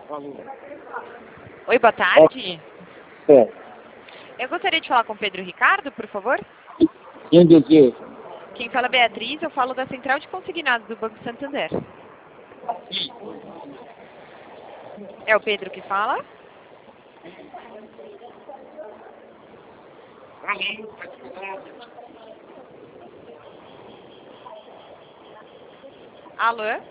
Oi, boa tarde. É. Eu gostaria de falar com o Pedro Ricardo, por favor. Quem deseja? Quem fala é Beatriz, eu falo da Central de Consignados do Banco Santander. É o Pedro que fala? Alô?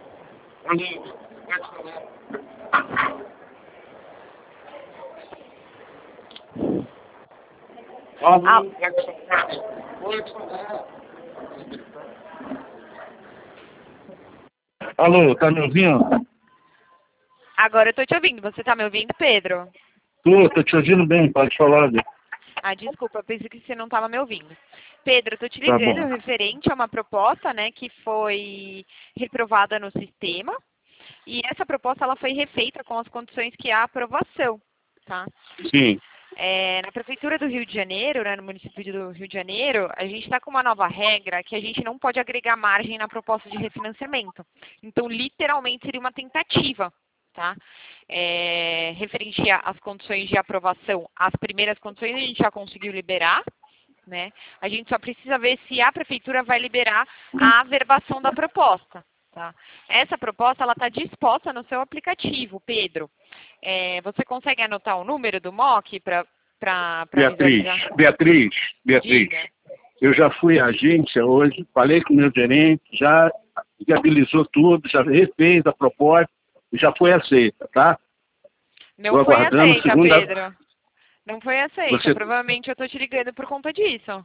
Alô, tá me ouvindo? Agora eu tô te ouvindo. Você tá me ouvindo, Pedro? Tô te ouvindo bem, pode falar. Ah, desculpa, eu pensei que você não estava me ouvindo. Pedro, eu tô te Tá ligando bom. referente a uma proposta, né, que foi reprovada no sistema. E essa proposta ela foi refeita com as condições que há aprovação, tá? Sim. Na Prefeitura do Rio de Janeiro, né, no município do Rio de Janeiro, a gente está com uma nova regra que a gente não pode agregar margem na proposta de refinanciamento. Então, literalmente, seria uma tentativa, tá? Referente às condições de aprovação, as primeiras condições a gente já conseguiu liberar, né? A gente só precisa ver se a Prefeitura vai liberar a averbação da proposta. Tá? Essa proposta está disposta no seu aplicativo, Pedro. Você consegue anotar o número do MOC para visualizar? Beatriz, Diga. eu já fui à agência hoje, falei com o meu gerente, já viabilizou tudo, já refez a proposta e já foi aceita, tá? Não Tô foi aguardando aceita, segunda... Pedro. Não foi aceita. Você... Provavelmente eu estou te ligando por conta disso.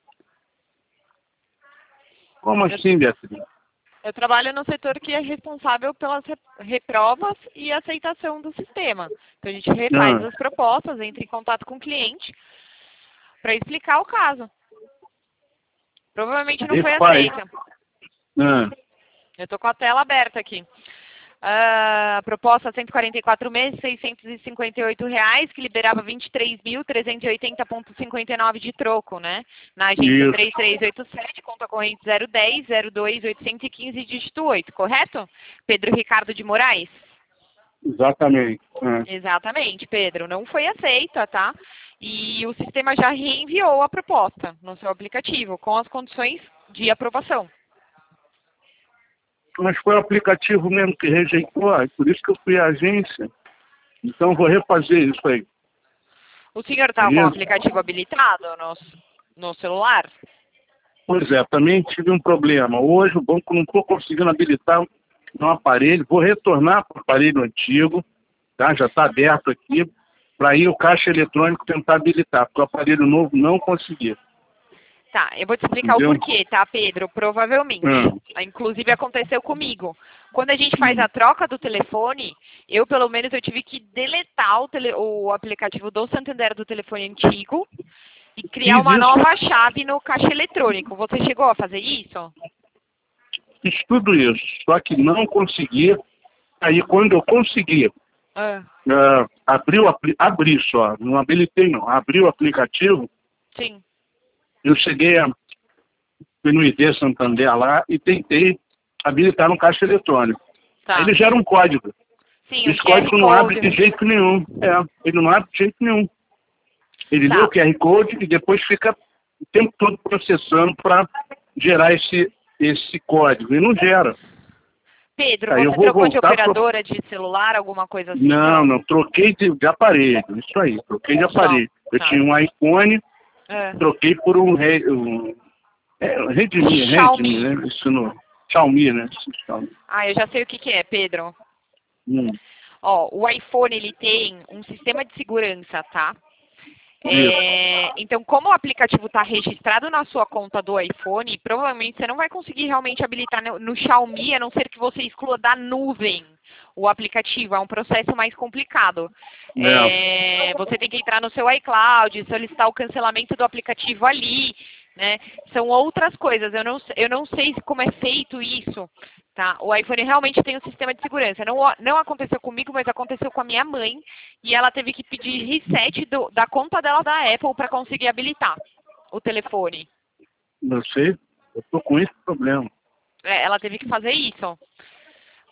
Como assim, Beatriz? Eu trabalho no setor que é responsável pelas reprovas e aceitação do sistema. Então, a gente refaz as propostas, entra em contato com o cliente para explicar o caso. Provavelmente não foi aceita. Eu estou com a tela aberta aqui. A proposta 144 meses, R$ 658, que liberava 23.380,59 de troco, né? Na agência 3387, conta corrente 010 02 815, dígito 8, correto? Pedro Ricardo de Moraes? Exatamente. Exatamente, Pedro. Não foi aceita, tá? E o sistema já reenviou a proposta no seu aplicativo, com as condições de aprovação. Mas foi o aplicativo mesmo que rejeitou, por isso que eu fui à agência. Então vou refazer isso aí. O senhor está com o aplicativo habilitado no celular? Pois é, também tive um problema. Hoje o banco não estou conseguindo habilitar no aparelho. Vou retornar para o aparelho antigo, tá? Já está aberto aqui, para ir o caixa eletrônico tentar habilitar, porque o aparelho novo não conseguiu. Tá, eu vou te explicar o porquê, tá, Pedro? Provavelmente. Inclusive aconteceu comigo. Quando a gente faz a troca do telefone, pelo menos eu tive que deletar o aplicativo do Santander do telefone antigo e criar uma nova chave no caixa eletrônico. Você chegou a fazer isso? Fiz tudo isso, só que não consegui. Aí quando eu consegui, abri só, não habilitei não, abri o aplicativo. Sim. Eu fui no ID Santander lá e tentei habilitar no caixa eletrônico. Tá. Aí ele gera um código. Sim, esse código não abre de jeito nenhum. Ele não abre de jeito nenhum. Ele lê o QR Code e depois fica o tempo todo processando para gerar esse código. E não gera. Pedro, você trocou de operadora de celular, alguma coisa assim? Não, troquei de aparelho. Isso aí, troquei de aparelho. Eu tinha um iPhone, troquei por um Redmi, né? Isso no Xiaomi, né? Eu já sei o que é, Pedro. O iPhone, ele tem um sistema de segurança, tá? Então, como o aplicativo está registrado na sua conta do iPhone, provavelmente você não vai conseguir realmente habilitar no Xiaomi, a não ser que você exclua da nuvem o aplicativo. É um processo mais complicado. Você tem que entrar no seu iCloud, solicitar o cancelamento do aplicativo ali, né? São outras coisas. Eu não sei como é feito isso. Tá? O iPhone realmente tem um sistema de segurança. Não aconteceu comigo, mas aconteceu com a minha mãe. E ela teve que pedir reset da conta dela da Apple para conseguir habilitar o telefone. Não sei, eu tô com esse problema. Ela teve que fazer isso.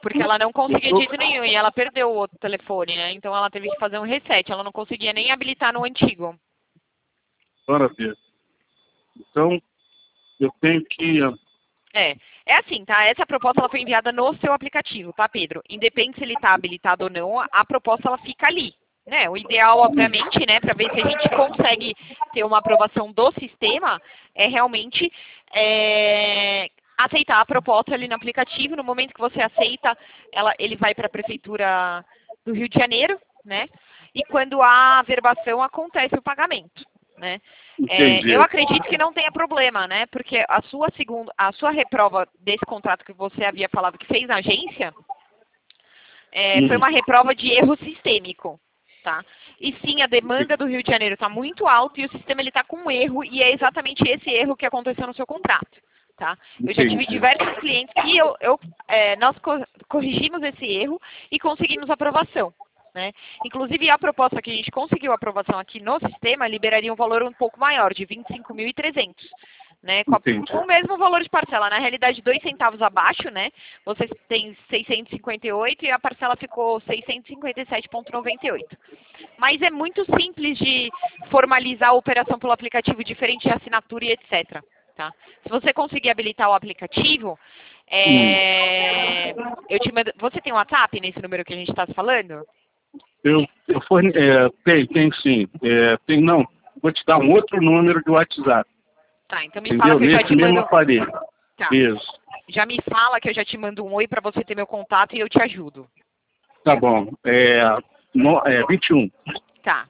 Porque ela não conseguia de jeito nenhum e ela perdeu o outro telefone, né? Então ela teve que fazer um reset. Ela não conseguia nem habilitar no antigo. Maravilha. Então, eu tenho que... É assim, tá? Essa proposta ela foi enviada no seu aplicativo, tá, Pedro? Independente se ele está habilitado ou não, a proposta ela fica ali. Né? O ideal, obviamente, né, para ver se a gente consegue ter uma aprovação do sistema, é realmente aceitar a proposta ali no aplicativo. No momento que você aceita, ele vai para a Prefeitura do Rio de Janeiro, né? E quando há averbação, acontece o pagamento. Né? Eu acredito que não tenha problema, né? Porque a sua reprova desse contrato que você havia falado que fez na agência foi uma reprova de erro sistêmico, tá? E sim, a demanda do Rio de Janeiro está muito alta e o sistema está com um erro e é exatamente esse erro que aconteceu no seu contrato, tá? Eu já tive diversos clientes que nós corrigimos esse erro e conseguimos aprovação. Né? Inclusive, a proposta que a gente conseguiu aprovação aqui no sistema liberaria um valor um pouco maior, de 25.300, né? Com o mesmo valor de parcela. Na realidade, 2 centavos abaixo, né? Você tem 658 e a parcela ficou 657,98. Mas é muito simples de formalizar a operação pelo aplicativo, diferente de assinatura e etc. Tá? Se você conseguir habilitar o aplicativo, eu te mando... Você tem um WhatsApp nesse número que a gente está falando? Tem sim. Não, vou te dar um outro número de WhatsApp. Tá, então me fala que eu já te mando... aparelho. Tá. Isso. Já me fala que eu já te mando um oi para você ter meu contato e eu te ajudo. Tá bom. 21. Tá.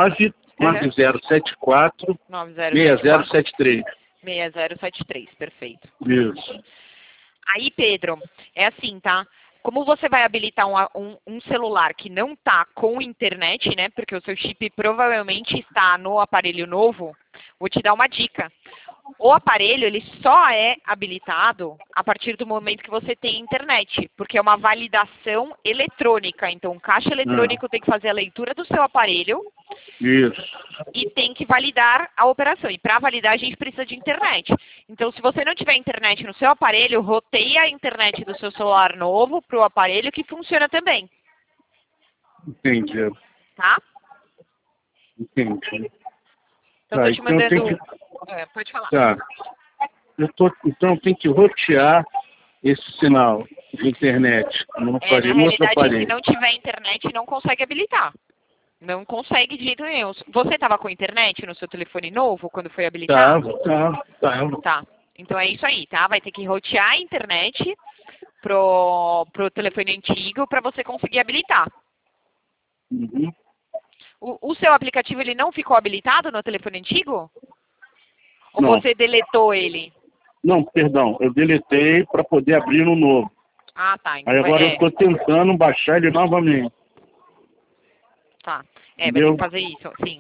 99074 6073. 6073, perfeito. Isso. Aí, Pedro, é assim, tá? Como você vai habilitar um celular que não está com internet, né? Porque o seu chip provavelmente está no aparelho novo, vou te dar uma dica. O aparelho, ele só é habilitado a partir do momento que você tem internet, porque é uma validação eletrônica. Então, o caixa eletrônico tem que fazer a leitura do seu aparelho. Isso. E tem que validar a operação. E para validar, a gente precisa de internet. Então, se você não tiver internet no seu aparelho, roteia a internet do seu celular novo para o aparelho que funciona também. Entendi. Tá? Entendi. Então, estou te mandando... pode falar. Tá. Então, tem que rotear esse sinal de internet no aparelho. Na realidade, se não tiver internet, não consegue habilitar. Não consegue de jeito nenhum. Você estava com internet no seu telefone novo quando foi habilitado? Tava. Tá. Então é isso aí, tá? Vai ter que rotear a internet pro telefone antigo para você conseguir habilitar. Uhum. O seu aplicativo, ele não ficou habilitado no telefone antigo? Ou Não. você deletou ele? Não, perdão. Eu deletei para poder abrir no novo. Ah, tá. Então Aí agora eu estou tentando baixar ele novamente. Tá. Vai ter que fazer isso, sim.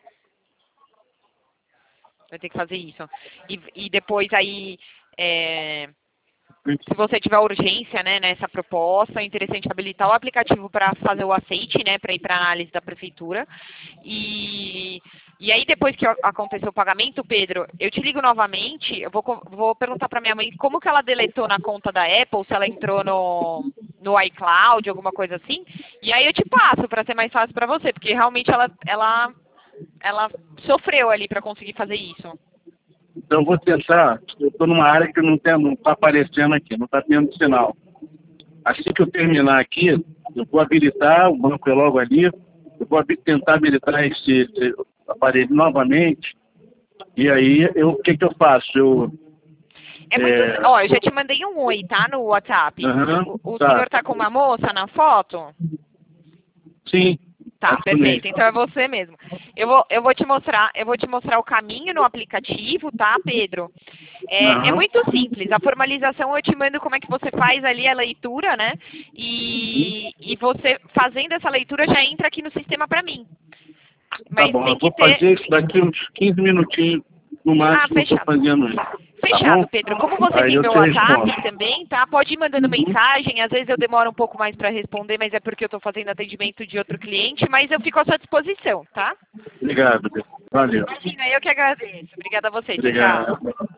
Vai ter que fazer isso. E depois aí, se você tiver urgência, né, nessa proposta, é interessante habilitar o aplicativo para fazer o aceite, né, para ir para a análise da prefeitura. E aí, depois que aconteceu o pagamento, Pedro, eu te ligo novamente, eu vou perguntar para minha mãe como que ela deletou na conta da Apple, se ela entrou no iCloud, alguma coisa assim, e aí eu te passo para ser mais fácil para você, porque realmente ela sofreu ali para conseguir fazer isso. Então, eu vou tentar. Eu estou numa área que não está aparecendo aqui, não está tendo sinal. Assim que eu terminar aqui, eu vou habilitar, o banco é logo ali, eu vou tentar habilitar esse aparelho novamente, e aí, o que eu faço? Eu já te mandei um oi, tá, no WhatsApp. O tá. senhor tá com uma moça na foto? Sim. Tá, perfeito. Então é você mesmo. Eu vou te mostrar o caminho no aplicativo, tá, Pedro? É muito simples. A formalização eu te mando como é que você faz ali a leitura, né? E você fazendo essa leitura já entra aqui no sistema para mim. Mas tá bom, tem eu vou que ter... fazer isso daqui uns 15 minutinhos no máximo. Fechado. Eu tô fazendo isso. Fechado, tá, Pedro. Como você tem meu WhatsApp também, tá? Pode ir mandando mensagem. Às vezes eu demoro um pouco mais para responder, mas é porque eu estou fazendo atendimento de outro cliente, mas eu fico à sua disposição, tá? Obrigado. Valeu. Imagina, eu que agradeço. Obrigada a você. Obrigado. Tchau.